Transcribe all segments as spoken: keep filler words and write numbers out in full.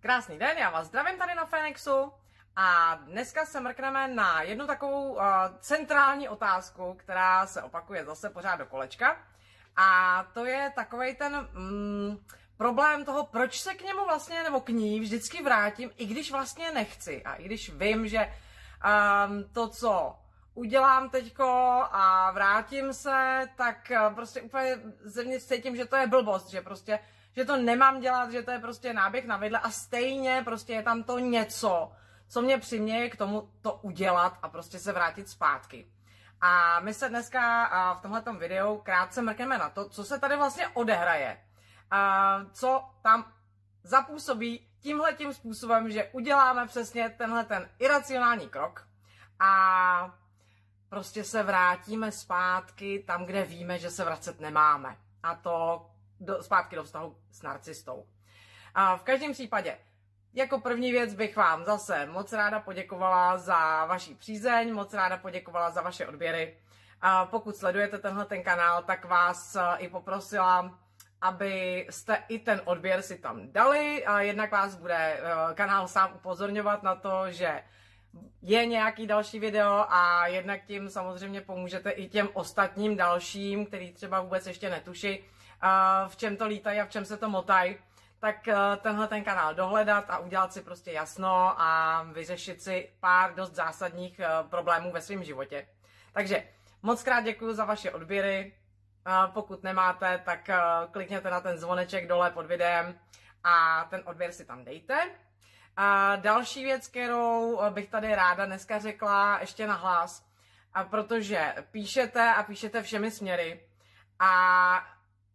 Krásný den, já vás zdravím tady na Fénixu a dneska se mrkneme na jednu takovou uh, centrální otázku, která se opakuje zase pořád do kolečka. A to je takovej ten mm, problém toho, proč se k němu vlastně, nebo k ní vždycky vrátím, i když vlastně nechci. A i když vím, že um, to, co udělám teďko a vrátím se, tak uh, prostě úplně zevnitř cítím, že to je blbost, že prostě že to nemám dělat, že to je prostě náběh na vidle a stejně prostě je tam to něco, co mě přiměje k tomu to udělat a prostě se vrátit zpátky. A my se dneska v tomhletom videu krátce mrkneme na to, co se tady vlastně odehraje. A co tam zapůsobí tímhletím způsobem, že uděláme přesně tenhle ten iracionální krok a prostě se vrátíme zpátky tam, kde víme, že se vracet nemáme. A to do, zpátky do vztahu s narcistou. A v každém případě, jako první věc bych vám zase moc ráda poděkovala za vaši přízeň, moc ráda poděkovala za vaše odběry. A pokud sledujete tenhle ten kanál, tak vás i poprosila, abyste i ten odběr si tam dali. A jednak vás bude kanál sám upozorňovat na to, že je nějaký další video a jednak tím samozřejmě pomůžete i těm ostatním dalším, který třeba vůbec ještě netuší, v čem to lítají a v čem se to motají, tak tenhle ten kanál dohledat a udělat si prostě jasno a vyřešit si pár dost zásadních problémů ve svém životě. Takže moc krát děkuji za vaše odběry. Pokud nemáte, tak klikněte na ten zvoneček dole pod videem a ten odběr si tam dejte. A další věc, kterou bych tady ráda dneska řekla ještě nahlas, a protože píšete a píšete všemi směry a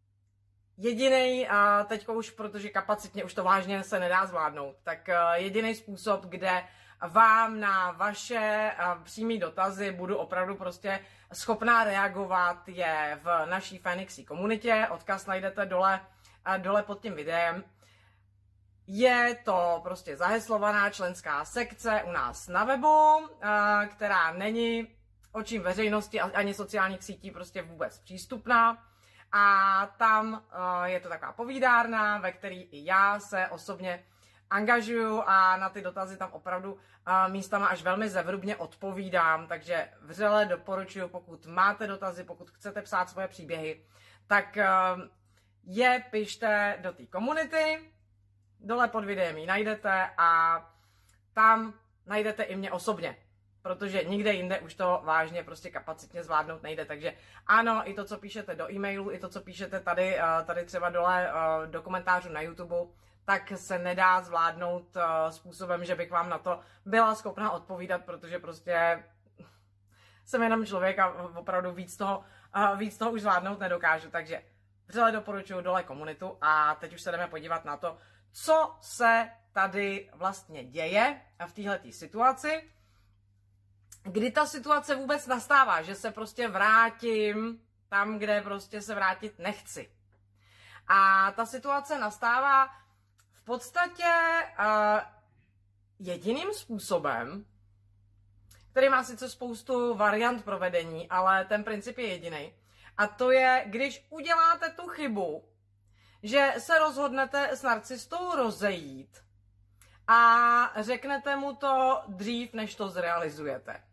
jedinej, teďko už, protože kapacitně už to vážně se nedá zvládnout, tak jediný způsob, kde vám na vaše přímé dotazy budu opravdu prostě schopná reagovat, je v naší Fénixí komunitě. Odkaz najdete dole, dole pod tím videem. Je to prostě zaheslovaná členská sekce u nás na webu, která není očím veřejnosti ani sociálních sítí prostě vůbec přístupná. A tam uh, je to taková povídárna, ve které i já se osobně angažuju a na ty dotazy tam opravdu uh, místama až velmi zevrubně odpovídám. Takže vřele doporučuji, pokud máte dotazy, pokud chcete psát svoje příběhy, tak uh, je pište do té komunity, dole pod videem ji najdete a tam najdete i mě osobně. Protože nikde jinde už to vážně prostě kapacitně zvládnout nejde. Takže ano, i to, co píšete do e-mailu, i to, co píšete tady, tady třeba dole do komentářů na YouTube, tak se nedá zvládnout způsobem, že bych vám na to byla schopná odpovídat, protože prostě jsem jenom člověk a opravdu víc toho, víc toho už zvládnout nedokážu. Takže vřele doporučuji dole komunitu a teď už se jdeme podívat na to, co se tady vlastně děje v téhleté situaci. Kdy ta situace vůbec nastává, že se prostě vrátím tam, kde prostě se vrátit nechci. A ta situace nastává v podstatě uh, jediným způsobem, který má sice spoustu variant provedení, ale ten princip je jediný. A to je, když uděláte tu chybu, že se rozhodnete s narcistou rozejít a řeknete mu to dřív, než to zrealizujete.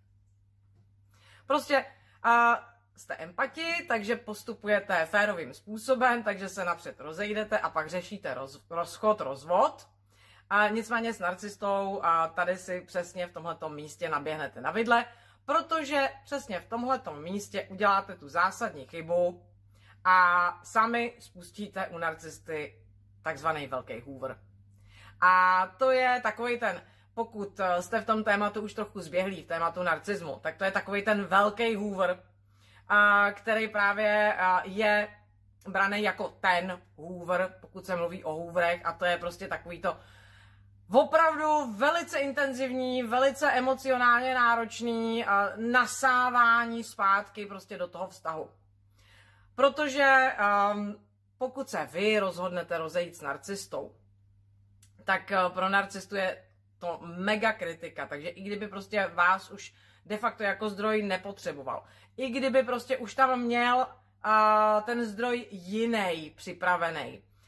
Prostě uh, jste empati, takže postupujete férovým způsobem, takže se napřed rozejdete a pak řešíte roz, rozchod, rozvod. A nicméně s narcistou uh, tady si přesně v tomhletom místě naběhnete na vidle, protože přesně v tomhletom místě uděláte tu zásadní chybu a sami spustíte u narcisty takzvaný velký hoover. A to je takový ten, pokud jste v tom tématu už trochu zběhlí, v tématu narcismu, tak to je takový ten velký hoover, který právě je braný jako ten hoover, pokud se mluví o hooverech, a to je prostě takový to opravdu velice intenzivní, velice emocionálně náročný nasávání zpátky prostě do toho vztahu. Protože um, pokud se vy rozhodnete rozejít s narcistou, tak pro narcistu je to mega kritika, takže i kdyby prostě vás už de facto jako zdroj nepotřeboval, i kdyby prostě už tam měl uh, ten zdroj jiný připravený,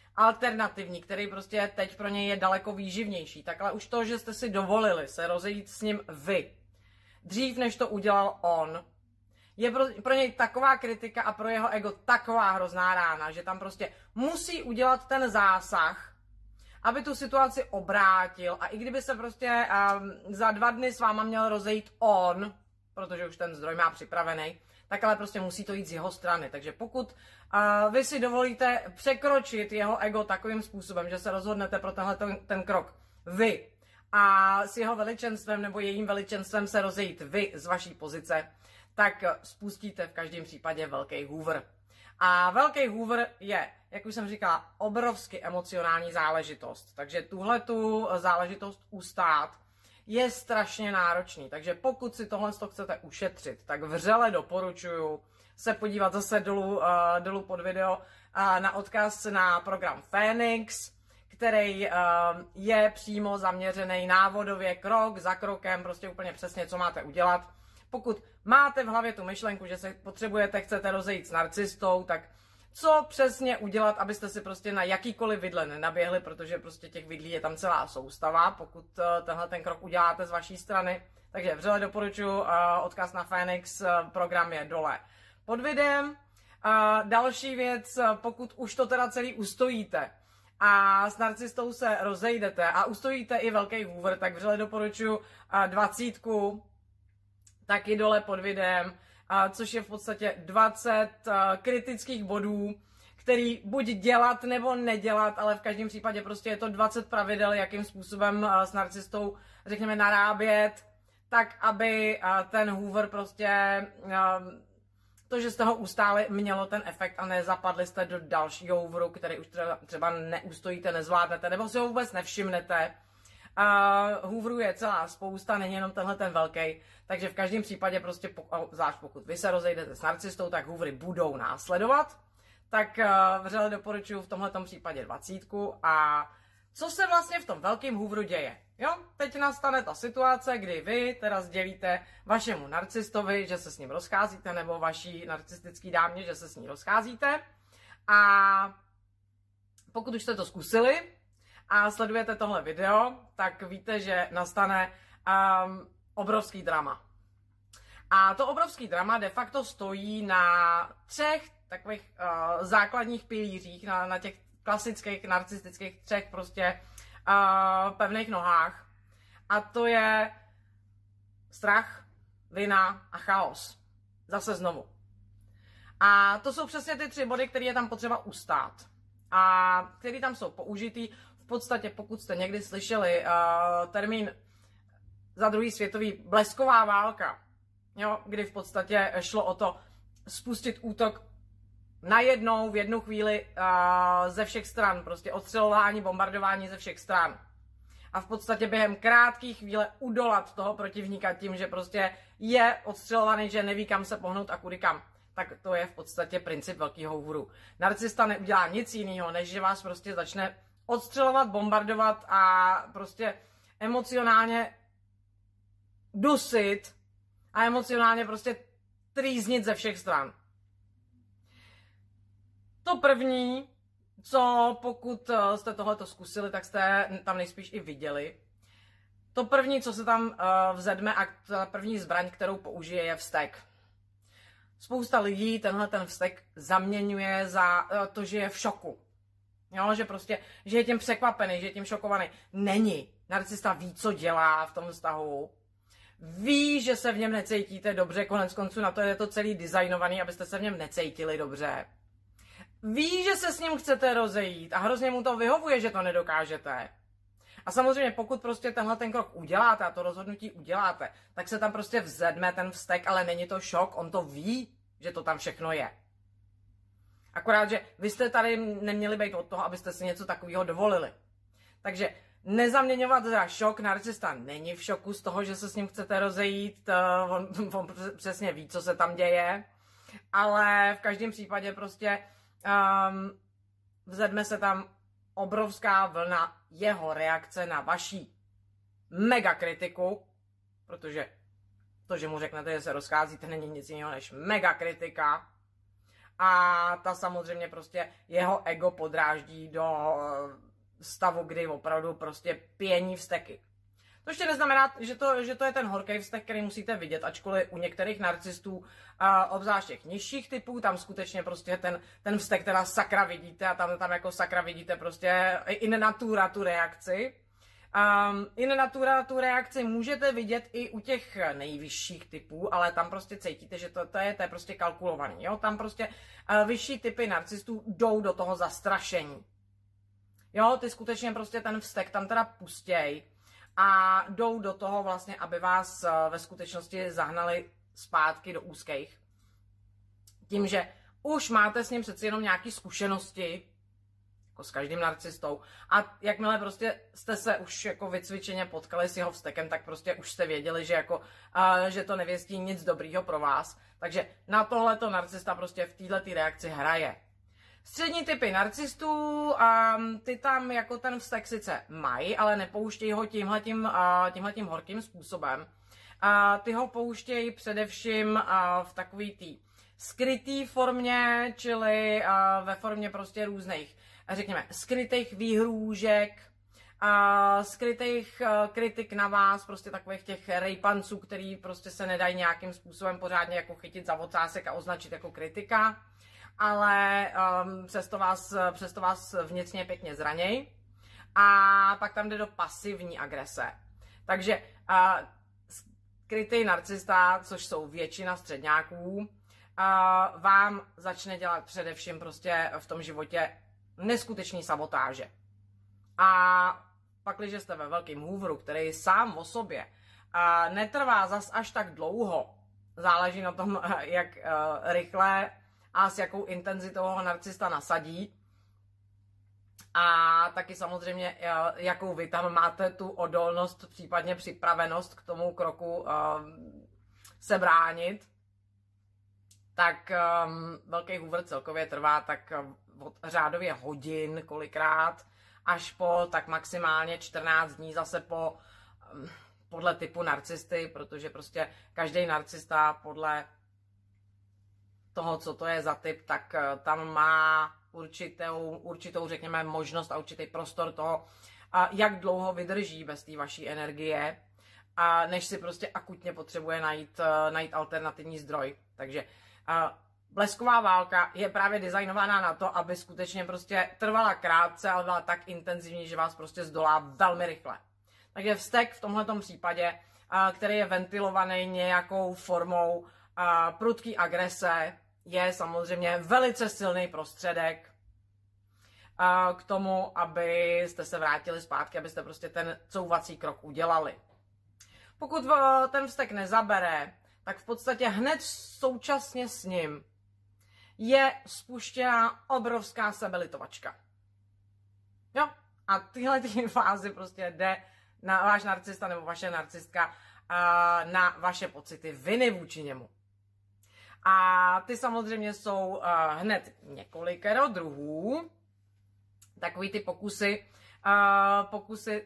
alternativní, který prostě teď pro něj je daleko výživnější, tak ale už to, že jste si dovolili se rozejít s ním vy, dřív než to udělal on, je pro, pro něj taková kritika a pro jeho ego taková hrozná rána, že tam prostě musí udělat ten zásah, aby tu situaci obrátil, a i kdyby se prostě um, za dva dny s váma měl rozejít on, protože už ten zdroj má připravený, tak ale prostě musí to jít z jeho strany. Takže pokud uh, vy si dovolíte překročit jeho ego takovým způsobem, že se rozhodnete pro tenhle ten, ten krok vy a s jeho veličenstvem nebo jejím veličenstvem se rozejít vy z vaší pozice, tak spustíte v každém případě velký hoover. A velký hoover je, jak už jsem říkala, obrovsky emocionální záležitost. Takže tuhle tu záležitost ustát je strašně náročný. Takže pokud si tohle chcete ušetřit, tak vřele doporučuji se podívat zase dolů, uh, dolů pod video uh, na odkaz na program Phoenix, který uh, je přímo zaměřený návodově krok za krokem, prostě úplně přesně, co máte udělat. Pokud máte v hlavě tu myšlenku, že se potřebujete, chcete rozejít s narcistou, tak co přesně udělat, abyste si prostě na jakýkoliv vidle nenaběhli, protože prostě těch vidlí je tam celá soustava, pokud uh, tenhle ten krok uděláte z vaší strany. Takže vřele doporučuji, uh, odkaz na Phoenix, uh, program je dole pod videem. Uh, další věc, uh, pokud už to teda celý ustojíte a s narcistou se rozejdete a ustojíte i velký hoover, tak vřele doporučuji uh, dvacítku, taky dole pod videem, což je v podstatě dvacet kritických bodů, který buď dělat nebo nedělat, ale v každém případě prostě je to dvacet pravidel, jakým způsobem s narcistou, řekněme, narábět, tak aby ten hoover prostě, to, že jste ho ustáli, mělo ten efekt a nezapadli jste do dalšího hooveru, který už třeba neustojíte, nezvládnete, nebo si ho vůbec nevšimnete. Uh, hooverů je celá spousta, není jenom tenhle ten velký, takže v každém případě prostě, zvlášť pokud vy se rozejdete s narcistou, tak hoovery budou následovat, tak uh, vřele doporučuji v tomhletom případě dvacítku. A co se vlastně v tom velkém hooveru děje? Jo, teď nastane ta situace, kdy vy teda sdělíte vašemu narcistovi, že se s ním rozcházíte, nebo vaší narcistický dámě, že se s ní rozcházíte, a pokud už jste to zkusili a sledujete tohle video, tak víte, že nastane um, obrovský drama. A to obrovský drama de facto stojí na třech takových uh, základních pilířích, na, na těch klasických narcistických třech prostě uh, pevných nohách. A to je strach, vina a chaos. Zase znovu. A to jsou přesně ty tři body, které je tam potřeba ustát. A které tam jsou použitý. V podstatě, pokud jste někdy slyšeli uh, termín za druhý světový blesková válka, jo, kdy v podstatě šlo o to spustit útok najednou v jednu chvíli uh, ze všech stran, prostě odstřelování, bombardování ze všech stran. A v podstatě během krátké chvíle udolat toho protivníka tím, že prostě je odstřelovaný, že neví, kam se pohnout a kudy kam. Tak to je v podstatě princip velkého hooveru. Narcista neudělá nic jiného, než že vás prostě začne odstřelovat, bombardovat a prostě emocionálně dusit a emocionálně prostě trýznit ze všech stran. To první, co pokud jste tohleto zkusili, tak jste tam nejspíš i viděli. To první, co se tam uh, vzedme a ta první zbraň, kterou použije, je vztek. Spousta lidí tenhle ten vztek zaměňuje za uh, to, že je v šoku. Jo, že prostě, že je tím překvapený, že je tím šokovaný. Není. Narcista ví, co dělá v tom vztahu. Ví, že se v něm necítíte dobře, konec konců na to je to celý designovaný, abyste se v něm necítili dobře. Ví, že se s ním chcete rozejít a hrozně mu to vyhovuje, že to nedokážete. A samozřejmě, pokud prostě tenhle ten krok uděláte a to rozhodnutí uděláte, tak se tam prostě vzedme ten vztek, ale není to šok, on to ví, že to tam všechno je. Akorát, že vy jste tady neměli být od toho, abyste si něco takového dovolili. Takže nezaměňovat za šok, narcista není v šoku z toho, že se s ním chcete rozejít, on, on přesně ví, co se tam děje, ale v každém případě prostě um, vzedme se tam obrovská vlna jeho reakce na vaší mega kritiku, protože to, že mu řeknete, že se rozcházíte, není nic jiného než mega kritika. a ta samozřejmě prostě jeho ego podráždí do stavu, kdy opravdu prostě pění vzteky. To ještě neznamená, že to, že to je ten horký vztek, který musíte vidět, ačkoliv u některých narcistů, a obzvlášť těch nižších typů, tam skutečně prostě ten, ten vztek teda sakra vidíte a tam, tam jako sakra vidíte prostě in natura tu reakci. Um, in natura tu reakci můžete vidět i u těch nejvyšších typů, ale tam prostě cítíte, že to, to, je, to je prostě kalkulovaný. Jo? Tam prostě uh, vyšší typy narcistů jdou do toho zastrašení. Jo, ty skutečně prostě ten vztek tam teda pustěj a jdou do toho vlastně, aby vás uh, ve skutečnosti zahnali zpátky do úzkých. Tím, že už máte s ním přeci jenom nějaké zkušenosti, jako s každým narcistou, a jakmile prostě jste se už jako vycvičeně potkali s jeho vztekem, tak prostě už jste věděli, že, jako, uh, že to nevěstí nic dobrýho pro vás. Takže na tohleto narcista prostě v této reakci hraje. Střední typy narcistů, um, ty tam jako ten vztek sice mají, ale nepouštějí ho tímhletím, uh, tímhletím horkým způsobem. Uh, ty ho pouštějí především uh, v takový tý skrytý formě, čili uh, ve formě prostě různých, řekněme, skrytých výhrůžek, uh, skrytých uh, kritik na vás, prostě takových těch rejpanců, který prostě se nedají nějakým způsobem pořádně jako chytit za ocásek a označit jako kritika, ale um, přesto, vás, přesto vás vnitřně pěkně zraněj. A pak tam jde do pasivní agrese. Takže uh, skrytý narcista, což jsou většina středňáků, uh, vám začne dělat především prostě v tom životě neskutečný sabotáže. A pak, když jste ve velkém hůvru, který sám o sobě uh, netrvá zas až tak dlouho, záleží na tom, uh, jak uh, rychle a s jakou intenzitou ho narcista nasadí. A taky samozřejmě, jakou vy tam máte tu odolnost, případně připravenost k tomu kroku uh, se bránit. Tak um, velký hůvr celkově trvá tak od řádově hodin kolikrát, až po tak maximálně čtrnáct dní zase po, um, podle typu narcisty, protože prostě každý narcista podle toho, co to je za typ, tak uh, tam má určitou, určitou, řekněme, možnost a určitý prostor toho, a jak dlouho vydrží bez té vaší energie, a než si prostě akutně potřebuje najít, najít alternativní zdroj. Takže a blesková válka je právě designovaná na to, aby skutečně prostě trvala krátce, ale byla tak intenzivní, že vás prostě zdolá velmi rychle. Takže vztek v tomhletom případě, a, který je ventilovaný nějakou formou a, prudký agrese, je samozřejmě velice silný prostředek a, k tomu, abyste se vrátili zpátky, abyste prostě ten couvací krok udělali. Pokud ten vztek nezabere, tak v podstatě hned současně s ním je spuštěná obrovská sebelitovačka. Jo? A tyhle ty fázi prostě jde na váš narcista nebo vaše narcistka na vaše pocity viny vůči němu. A ty samozřejmě jsou uh, hned několikero druhů. Takový ty pokusy, uh, pokusy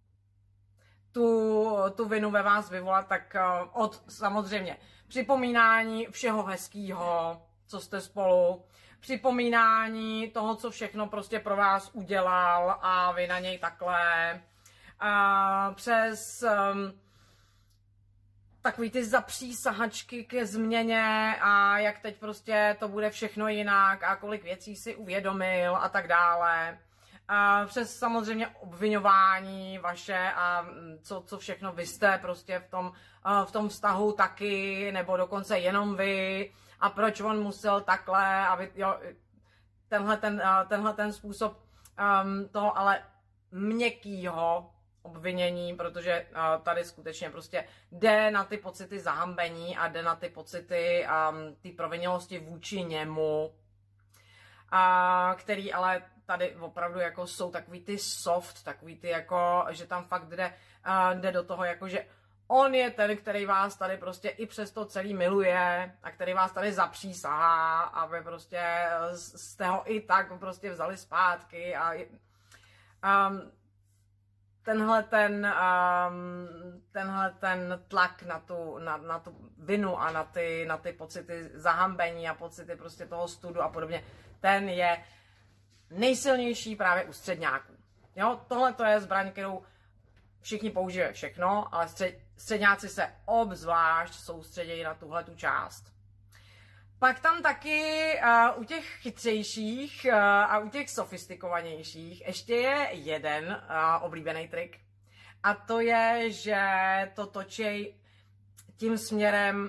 tu, tu vinu ve vás vyvolat, tak uh, od samozřejmě připomínání všeho hezkýho, co jste spolu, připomínání toho, co všechno prostě pro vás udělal a vy na něj takhle, uh, přes um, takový ty zapřísahačky ke změně a jak teď prostě to bude všechno jinak a kolik věcí si uvědomil a tak dále. A přes samozřejmě obviňování vaše a co, co všechno vy jste prostě v tom, v tom vztahu taky, nebo dokonce jenom vy a proč on musel takhle a vy, jo, tenhle, ten, tenhle ten způsob um, toho ale měkkýho obvinění, protože uh, tady skutečně prostě jde na ty pocity zahambení a jde na ty pocity um, ty provinělosti vůči němu, uh, který ale tady opravdu jako jsou takový ty soft, takový ty jako, že tam fakt jde, uh, jde do toho jako, že on je ten, který vás tady prostě i přesto celý miluje a který vás tady zapřísahá, aby prostě jste ho i tak prostě vzali zpátky a um, tenhle ten, um, tenhle ten tlak na tu, na, na tu vinu a na ty, na ty pocity zahambení a pocity prostě toho studu a podobně, ten je nejsilnější právě u středňáků. Jo, tohle to je zbraň, kterou všichni používají všechno, ale střed, středňáci se obzvlášť soustředějí na tuhle tu část. Pak tam taky uh, u těch chytřejších uh, a u těch sofistikovanějších ještě je jeden uh, oblíbený trik. A to je, že to točí tím směrem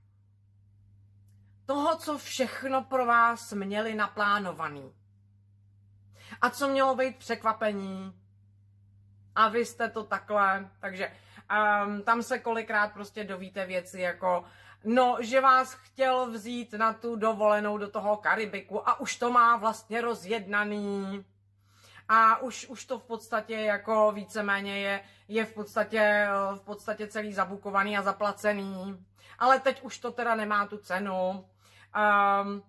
toho, co všechno pro vás měli naplánovaný. A co mělo být překvapení. A vy jste to takhle. Takže um, tam se kolikrát prostě dovíte věci jako no, že vás chtěl vzít na tu dovolenou do toho Karibiku a už to má vlastně rozjednaný. A už, už to v podstatě jako víceméně je, je v podstatě, v podstatě celý zabukovaný a zaplacený. Ale teď už to teda nemá tu cenu. Um,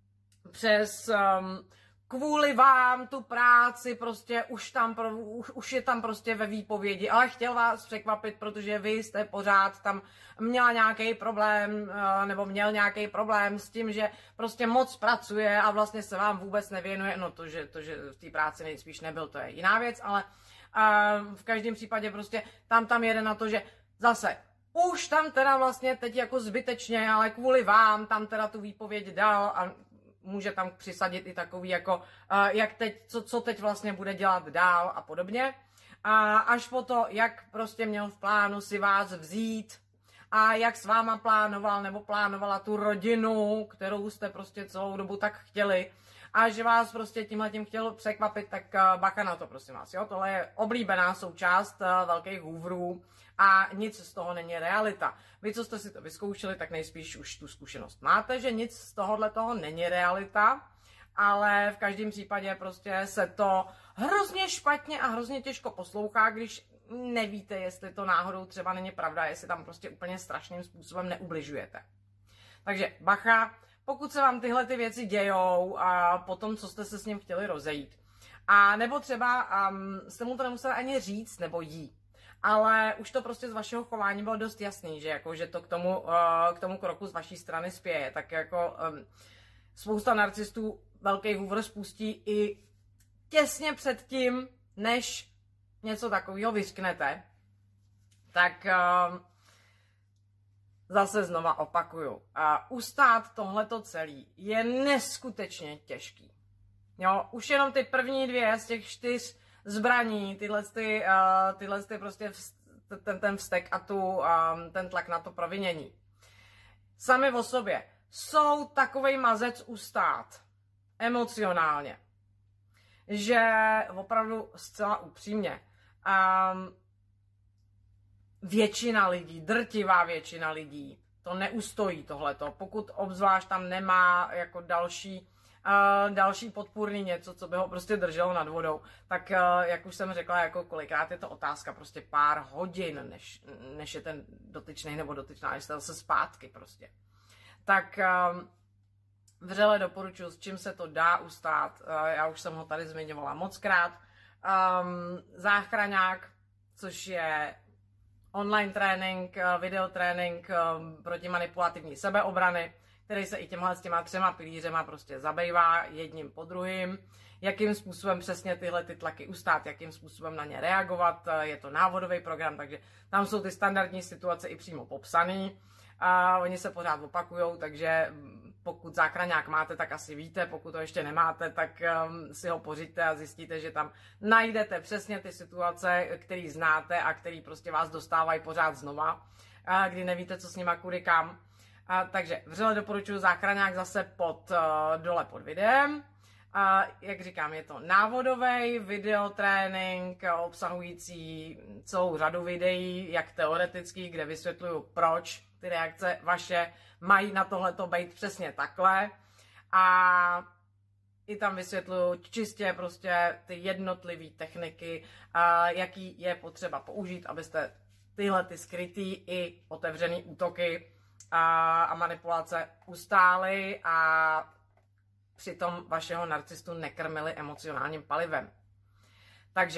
přes... Um, kvůli vám tu práci prostě už, tam, už, už je tam prostě ve výpovědi, ale chtěl vás překvapit, protože vy jste pořád tam měla nějaký problém, nebo měl nějaký problém s tím, že prostě moc pracuje a vlastně se vám vůbec nevěnuje. No to, že, to, že v té práci nejspíš nebyl, to je jiná věc, ale uh, v každém případě prostě tam tam jede na to, že zase už tam teda vlastně teď jako zbytečně, ale kvůli vám tam teda tu výpověď dal a může tam přisadit i takový jako, uh, jak teď, co, co teď vlastně bude dělat dál a podobně. A až po to, jak prostě měl v plánu si vás vzít a jak s váma plánoval nebo plánovala tu rodinu, kterou jste prostě celou dobu tak chtěli a že vás prostě tímhletím chtěl překvapit, tak uh, bacha na to, prosím vás. Jo? Tohle je oblíbená součást uh, velkých hůvrů a nic z toho není realita. Vy, co jste si to vyzkoušeli, tak nejspíš už tu zkušenost máte, že nic z tohohle toho není realita, ale v každém případě prostě se to hrozně špatně a hrozně těžko poslouchá, když nevíte, jestli to náhodou třeba není pravda, jestli tam prostě úplně strašným způsobem neubližujete. Takže bacha, pokud se vám tyhle ty věci dějou a potom, co jste se s ním chtěli rozejít. A nebo třeba um, jste mu to nemuseli ani říct nebo jí. Ale už to prostě z vašeho chování bylo dost jasný, že, jako, že to k tomu, uh, k tomu kroku z vaší strany spěje. Tak jako um, spousta narcistů velký hůvr spustí i těsně před tím, než něco takového vyřknete. Tak um, zase znova opakuju. Uh, ustát tohleto celý je neskutečně těžký. Jo, už jenom ty první dvě z těch čtyř zbraní, tyhle, ty, uh, tyhle ty prostě vst, ten, ten vztek a tu, um, ten tlak na to provinění. Sami o sobě jsou takovej mazec ustát emocionálně, že opravdu zcela upřímně um, většina lidí, drtivá většina lidí to neustojí tohleto, pokud obzvlášť tam nemá jako další Uh, další podpůrný něco, co by ho prostě drželo nad vodou, tak uh, jak už jsem řekla, jako kolikrát je to otázka prostě pár hodin, než, než je ten dotyčný nebo dotyčná, než se zase zpátky prostě. Tak um, vřele doporučuji, s čím se to dá ustát, uh, já už jsem ho tady zmiňovala mockrát. Um, záchraňák, což je online trénink, uh, videotrénink um, proti manipulativní sebeobrany, který se i těmhle s těma třema pilířema prostě zabývá jedním po druhým, jakým způsobem přesně tyhle ty tlaky ustát, jakým způsobem na ně reagovat, je to návodový program, takže tam jsou ty standardní situace i přímo popsaný a oni se pořád opakujou, takže pokud záchraňák máte, tak asi víte, pokud to ještě nemáte, tak um, si ho pořiďte a zjistíte, že tam najdete přesně ty situace, které znáte a které prostě vás dostávají pořád znova, a kdy nevíte, co s nima kudy kam. A, takže vřele doporučuji záchraňák zase pod, uh, dole pod videem. A, jak říkám, je to návodový videotrénink obsahující celou řadu videí, jak teoretických, kde vysvětluju, proč ty reakce vaše mají na tohleto být přesně takhle. A i tam vysvětluju čistě prostě ty jednotlivé techniky, a, jaký je potřeba použít, abyste tyhle ty skrytý i otevřený útoky a, a manipulace ustály a přitom vašeho narcistu nekrmili emocionálním palivem. Takže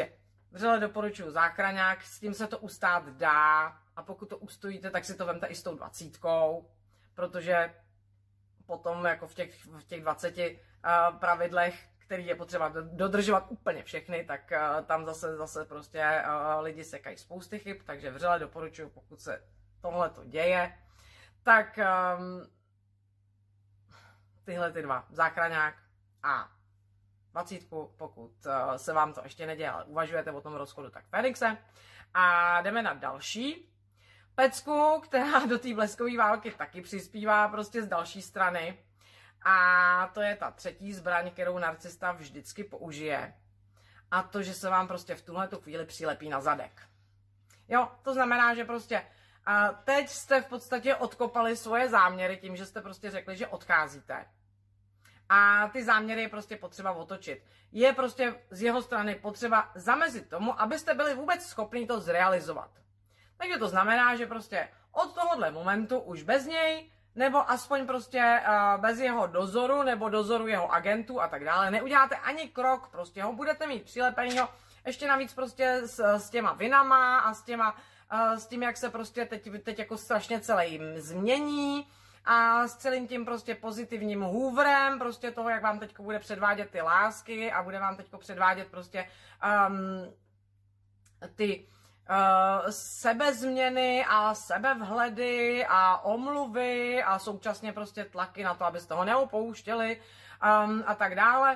vřele doporučuji záchraňák, s tím se to ustát dá a pokud to ustojíte, tak si to vemte i s tou dvacítkou, protože potom jako v těch, v těch dvaceti uh, pravidlech, který je potřeba dodržovat úplně všechny, tak uh, tam zase, zase prostě uh, lidi sekají spousty chyb, takže vřele doporučuji, pokud se tohle to děje, tak um, tyhle ty dva, záchraňák a dvacítku, pokud uh, se vám to ještě neděje, ale uvažujete o tom rozchodu, tak Fénixe. A jdeme na další pecku, která do té bleskové války taky přispívá prostě z další strany. A to je ta třetí zbraň, kterou narcista vždycky použije. A to, že se vám prostě v tuhle chvíli přilepí na zadek. Jo, to znamená, že prostě a teď jste v podstatě odkopali svoje záměry tím, že jste prostě řekli, že odcházíte. A ty záměry je prostě potřeba otočit. Je prostě z jeho strany potřeba zamezit tomu, abyste byli vůbec schopni to zrealizovat. Takže to znamená, že prostě od tohohle momentu už bez něj, nebo aspoň prostě uh, bez jeho dozoru, nebo dozoru jeho agentů a tak dále, neuděláte ani krok, prostě ho budete mít přilepenýho, ještě navíc prostě s, s těma vinama a s těma, uh, s tím, jak se prostě teď, teď jako strašně celé jim změní, a s celým tím prostě pozitivním hůvrem, prostě toho, jak vám teďko bude předvádět ty lásky a bude vám teďko předvádět prostě um, ty uh, sebezměny a sebevhledy a omluvy a současně prostě tlaky na to, abyste ho neopouštěli um, a tak dále.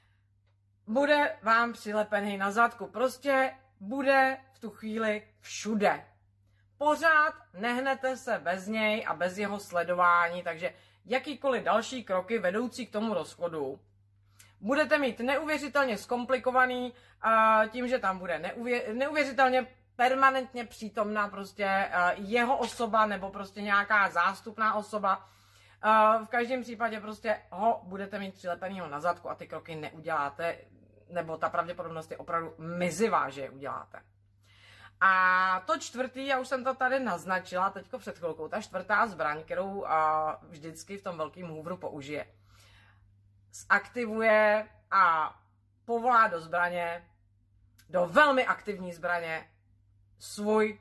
Bude vám přilepený na zadku, prostě bude v tu chvíli všude. Pořád nehnete se bez něj a bez jeho sledování, takže jakýkoliv další kroky vedoucí k tomu rozchodu budete mít neuvěřitelně zkomplikovaný uh, tím, že tam bude neuvě- neuvěřitelně permanentně přítomná prostě uh, jeho osoba nebo prostě nějaká zástupná osoba. Uh, v každém případě prostě ho budete mít přilepenýho na zadku a ty kroky neuděláte, nebo ta pravděpodobnost je opravdu mizivá, že je uděláte. A to čtvrtý, já už jsem to tady naznačila teďko před chvilkou, ta čtvrtá zbraň, kterou a, vždycky v tom velkém hůvru použije. Zaktivuje a povolá do zbraně, do velmi aktivní zbraně, svůj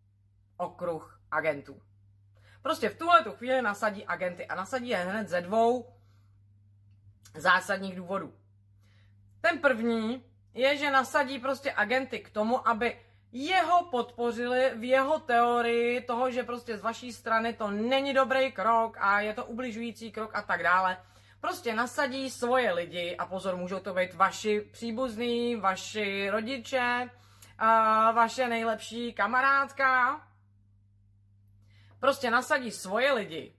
okruh agentů. Prostě v tuhle tu chvíli nasadí agenty a nasadí je hned ze dvou zásadních důvodů. Ten první je, že nasadí prostě agenty k tomu, aby jeho podpořili v jeho teorii toho, že prostě z vaší strany to není dobrý krok a je to ubližující krok a tak dále. Prostě nasadí svoje lidi a pozor, můžou to být vaši příbuzní, vaši rodiče, vaše nejlepší kamarádka. Prostě nasadí svoje lidi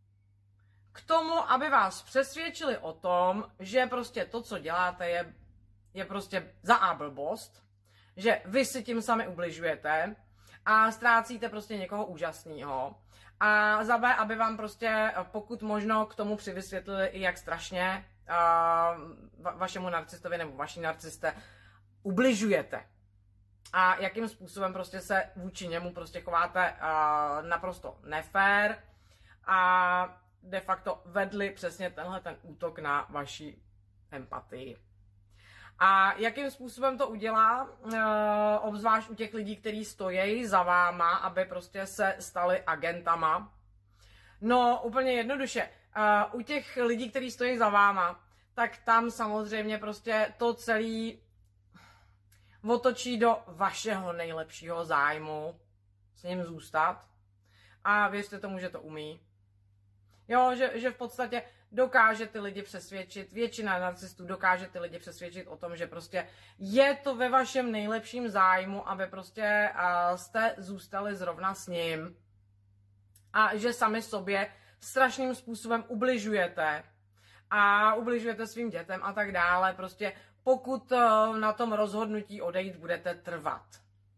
k tomu, aby vás přesvědčili o tom, že prostě to, co děláte, je, je prostě za A blbost, že vy si tím sami ubližujete a ztrácíte prostě někoho úžasného. A za B, aby vám prostě pokud možno k tomu přivysvětlili i jak strašně uh, va- vašemu narcistovi nebo vaší narciste ubližujete. A jakým způsobem prostě se vůči němu prostě chováte uh, naprosto nefér a de facto vedli přesně tenhle ten útok na vaši empatii. A jakým způsobem to udělá, e, obzvlášť u těch lidí, kteří stojí za váma, aby prostě se stali agentama? No, úplně jednoduše. E, u těch lidí, kteří stojí za váma, tak tam samozřejmě prostě to celé otočí do vašeho nejlepšího zájmu s ním zůstat. A věřte tomu, že to umí. Jo, že, že v podstatě dokáže ty lidi přesvědčit, většina narcistů dokáže ty lidi přesvědčit o tom, že prostě je to ve vašem nejlepším zájmu, aby prostě uh, jste zůstali zrovna s ním a že sami sobě strašným způsobem ubližujete a ubližujete svým dětem a tak dále, prostě pokud uh, na tom rozhodnutí odejít budete trvat.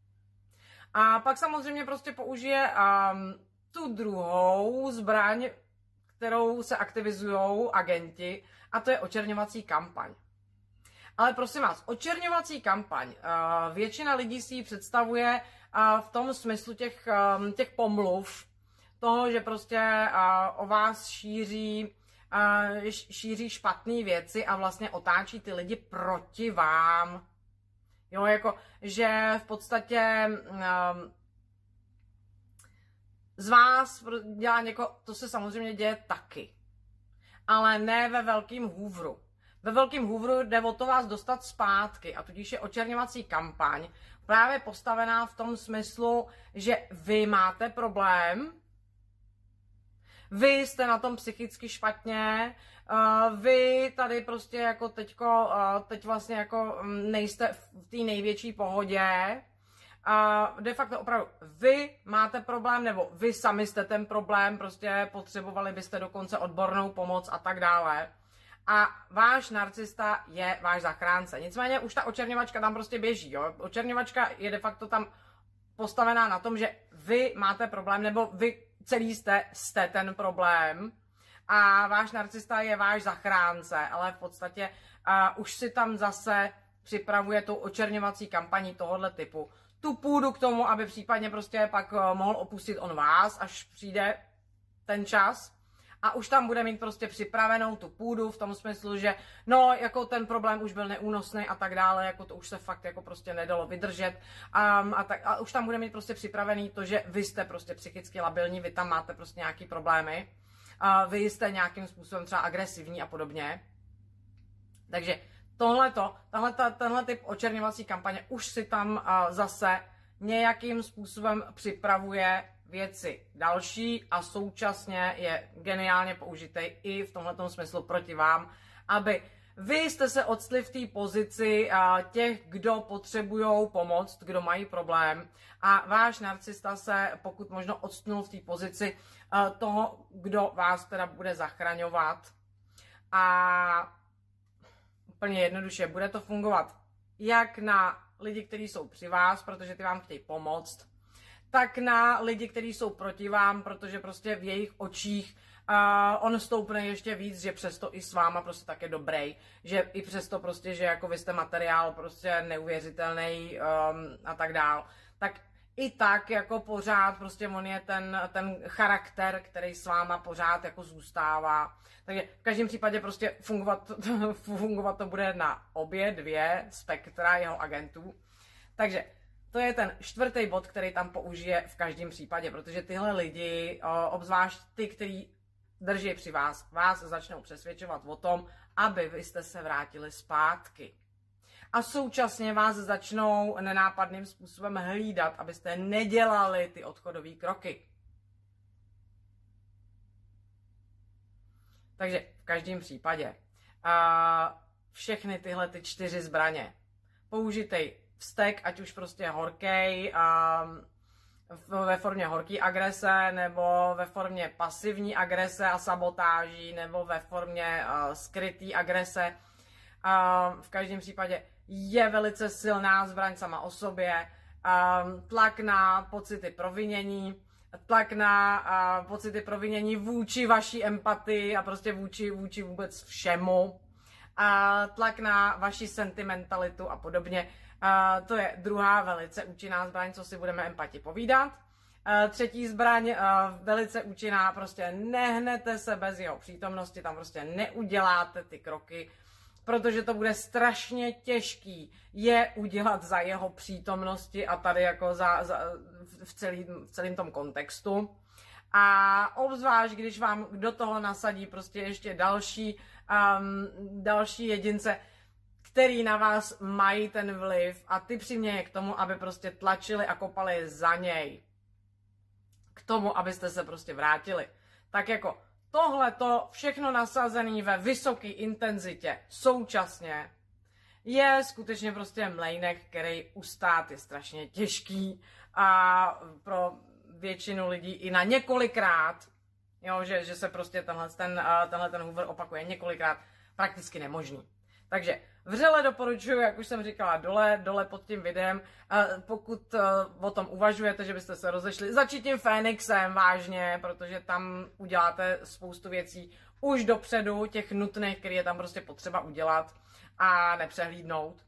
A pak samozřejmě prostě použije um, tu druhou zbraň, kterou se aktivizují agenti, a to je očerňovací kampaň. Ale prosím vás, očerňovací kampaň, většina lidí si ji představuje v tom smyslu těch, těch pomluv, toho, že prostě o vás šíří, šíří špatné věci a vlastně otáčí ty lidi proti vám. Jo, jako, že v podstatě um, z vás dělá někoho, to se samozřejmě děje taky, ale ne ve velkým hůvru. Ve velkým hůvru jde o to vás dostat zpátky a tudíž je očerňovací kampaň právě postavená v tom smyslu, že vy máte problém, vy jste na tom psychicky špatně, uh, vy tady prostě jako teďko, uh, teď vlastně jako nejste v té největší pohodě, uh, de facto opravdu vy máte problém, nebo vy sami jste ten problém, prostě potřebovali byste dokonce odbornou pomoc a tak dále. A váš narcista je váš zachránce. Nicméně už ta očerňovačka tam prostě běží. Jo? Očerňovačka je de facto tam postavená na tom, že vy máte problém, nebo vy celý jste, jste ten problém a váš narcista je váš zachránce, ale v podstatě uh, už si tam zase připravuje tou očerňovací kampaní tohohle typu. Tu půdu k tomu, aby případně prostě pak uh, mohl opustit on vás, až přijde ten čas. A už tam bude mít prostě připravenou tu půdu v tom smyslu, že no, jako ten problém už byl neúnosný a tak dále, jako to už se fakt jako prostě nedalo vydržet. Um, a, tak, a už tam bude mít prostě připravený to, že vy jste prostě psychicky labilní, vy tam máte prostě nějaký problémy. Uh, vy jste nějakým způsobem třeba agresivní a podobně. Takže tohleto, tahleta, tenhle typ očerňovací kampaně už si tam uh, zase nějakým způsobem připravuje věci další a současně je geniálně použitý i v tomhletom smyslu proti vám, aby vy jste se odstli v té pozici těch, kdo potřebují pomoc, kdo mají problém a váš narcista se pokud možno odstnul v té pozici toho, kdo vás teda bude zachraňovat a úplně jednoduše bude to fungovat jak na lidi, kteří jsou při vás, protože ty vám chtějí pomoct, tak na lidi, kteří jsou proti vám, protože prostě v jejich očích uh, on stoupne ještě víc, že přesto i s váma prostě tak je dobrý, že i přesto prostě, že jako vy jste materiál prostě neuvěřitelný um, a tak dál, tak i tak jako pořád prostě on je ten, ten charakter, který s váma pořád jako zůstává. Takže v každém případě prostě fungovat, fungovat to bude na obě dvě spektra jeho agentů. Takže to je ten čtvrtý bod, který tam použije v každém případě, protože tyhle lidi, obzvlášť ty, kteří drží při vás, vás začnou přesvědčovat o tom, aby vy jste se vrátili zpátky. A současně vás začnou nenápadným způsobem hlídat, abyste nedělali ty odchodové kroky. Takže v každém případě všechny tyhle ty čtyři zbraně použitej vztek, ať už prostě horkej, um, ve formě horký agrese, nebo ve formě pasivní agrese a sabotáží, nebo ve formě uh, skrytý agrese. Um, v každém případě je velice silná zbraň sama o sobě. Um, tlak na pocity provinění, tlak na uh, pocity provinění vůči vaší empatii a prostě vůči, vůči vůbec všemu. Uh, tlak na vaši sentimentalitu a podobně. Uh, to je druhá velice účinná zbraň, co si budeme empati povídat. Uh, třetí zbraň, uh, velice účinná, prostě nehnete se bez jeho přítomnosti, tam prostě neuděláte ty kroky, protože to bude strašně těžký je udělat za jeho přítomnosti a tady jako za, za, v, celý, v celém tom kontextu. A obzvlášť, když vám do toho nasadí prostě ještě další, um, další jedince, který na vás mají ten vliv a ty přiměje k tomu, aby prostě tlačili a kopali za něj. K tomu, abyste se prostě vrátili. Tak jako tohleto všechno nasazené ve vysoké intenzitě současně je skutečně prostě mlejnek, který ustát je strašně těžký a pro většinu lidí i na několikrát, jo, že, že se prostě tenhle ten, tenhle ten hoover opakuje několikrát, prakticky nemožný. Takže vřele doporučuji, jak už jsem říkala, dole, dole pod tím videem, pokud o tom uvažujete, že byste se rozešli, začít tím Fénixem vážně, protože tam uděláte spoustu věcí už dopředu, těch nutných, které je tam prostě potřeba udělat a nepřehlídnout.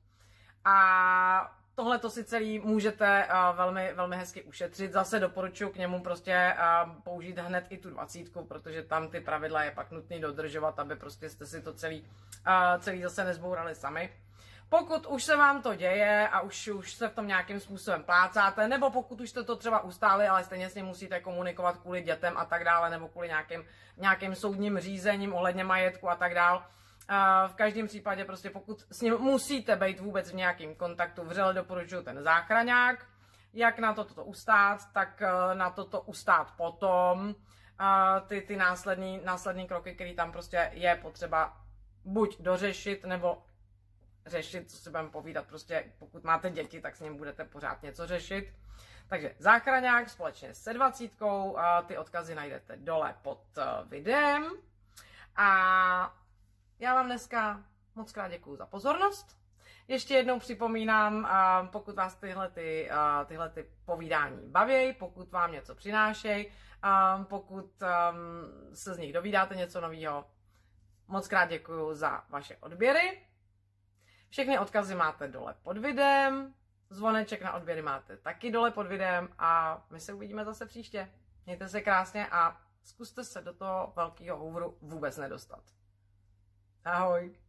A tohle to si celý můžete uh, velmi, velmi hezky ušetřit. Zase doporučuji k němu prostě uh, použít hned i tu dvacítku, protože tam ty pravidla je pak nutný dodržovat, aby prostě jste si to celý, uh, celý zase nezbourali sami. Pokud už se vám to děje a už, už se v tom nějakým způsobem plácáte, nebo pokud už jste to třeba ustáli, ale stejně s ním musíte komunikovat kvůli dětem a tak dále, nebo kvůli nějakým, nějakým soudním řízením ohledně majetku a tak dále. V každém případě prostě pokud s ním musíte být vůbec v nějakém kontaktu, vřele doporučuji ten záchraňák. Jak na to toto ustát, tak na toto ustát potom. Ty, ty následní, následní kroky, které tam prostě je potřeba buď dořešit, nebo řešit, co si budeme povídat, prostě pokud máte děti, tak s ním budete pořád něco řešit. Takže záchraňák společně se dvacítkou, ty odkazy najdete dole pod videem. A já vám dneska moc krát děkuju za pozornost. Ještě jednou připomínám, pokud vás tyhle, ty, tyhle ty povídání baví, pokud vám něco přinášejí, pokud se z nich dovídáte něco nového, moc krát děkuju za vaše odběry. Všechny odkazy máte dole pod videem, zvoneček na odběry máte taky dole pod videem a my se uvidíme zase příště. Mějte se krásně a zkuste se do toho velkého houvru vůbec nedostat. Ahoj!